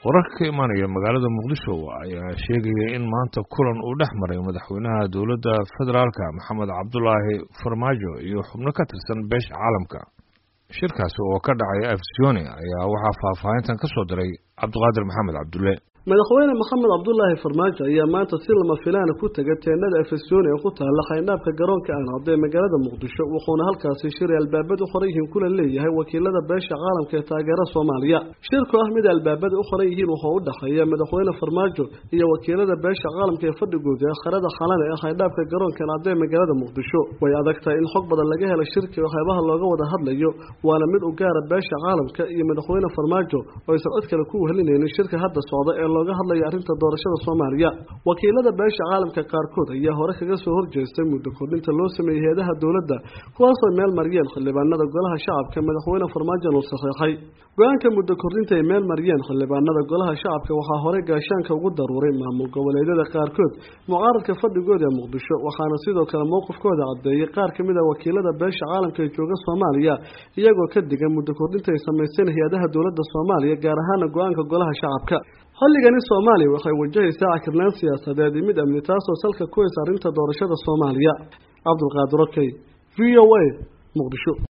wararka ka imaanaya magaalada muqdisho ayaa sheegaya in maanta kulan uu dhex maray madaxweynaha dowladda federaalka maxamed cabdulaahi farmaajo iyo xubno ka tirsan beesha caalamka. shirkaasi oo ka dhacay Afisyooni ayaa waxaa faahfaahintan ka soo diray Cabdiqaadir Maxamed Cabdulle. madaxweyne maxamed cabdulaahi farmaajo ayaa maanta si lama filaan ku tagay teendhada Afisyooni oo ku taala xayndaabka garoonka aan caday magaalada muqdisho wuxuuna halkaasi shir albaabada u qoran yihiin kula leeyahay wakiilada beesha caalamka ee taageera Soomaaliya. shirku ah mid albaabada u qoran yihiin wuxuu u dhaxeeya madaxweyne farmaajo iyo wakiilada beesha caalamka ee fadhigooda qarada xalana ee xayndaabka garoonka aan caday magaalada muqdisho. way adagtahay in xog badan laga helo shirka waxyaabaha looga wada hadlayo waana mid u gaar beesha caalamka iyo madaxweyne farmaajo oo ay cod kale ku helinayeen shirka hadda socda ee looga hadlayo arrinta doorashada Soomaaliya. wakiilada beesha caalamka qaarkood ayaa hore kaga soo horjeestay muddo kordhinta loo sameeyay hay'adaha dawladda kuwaas oo meel mariyeen xildhibaanada golaha shacabka madaxweyne farmaajo loo saxeexay. go'aanka muddo kordhinta ay meel mariyeen xildhibaanada golaha shacabka waxaa hore gaashaanka ugu daruuray maamul goboleedyada qaarkood mucaaradka fadhigooda muqdisho waxaana sidoo kale mowqifkooda cadeeyay qaar kamid ah wakiilada beesha caalamka ee jooga Soomaaliya iyagoo ka digan muddo kordhinta ay sameeyeen hay'adaha dawladda Soomaaliya gaar ahaan go'aanka golaha shacabka. xilligani Soomaaliya waxay wajahaysaa cakirnaan siyaasadeed mid amni taasoo salka ku haysa arrinta doorashada Soomaaliya. Cabdiqaadir VOA Muqdisho.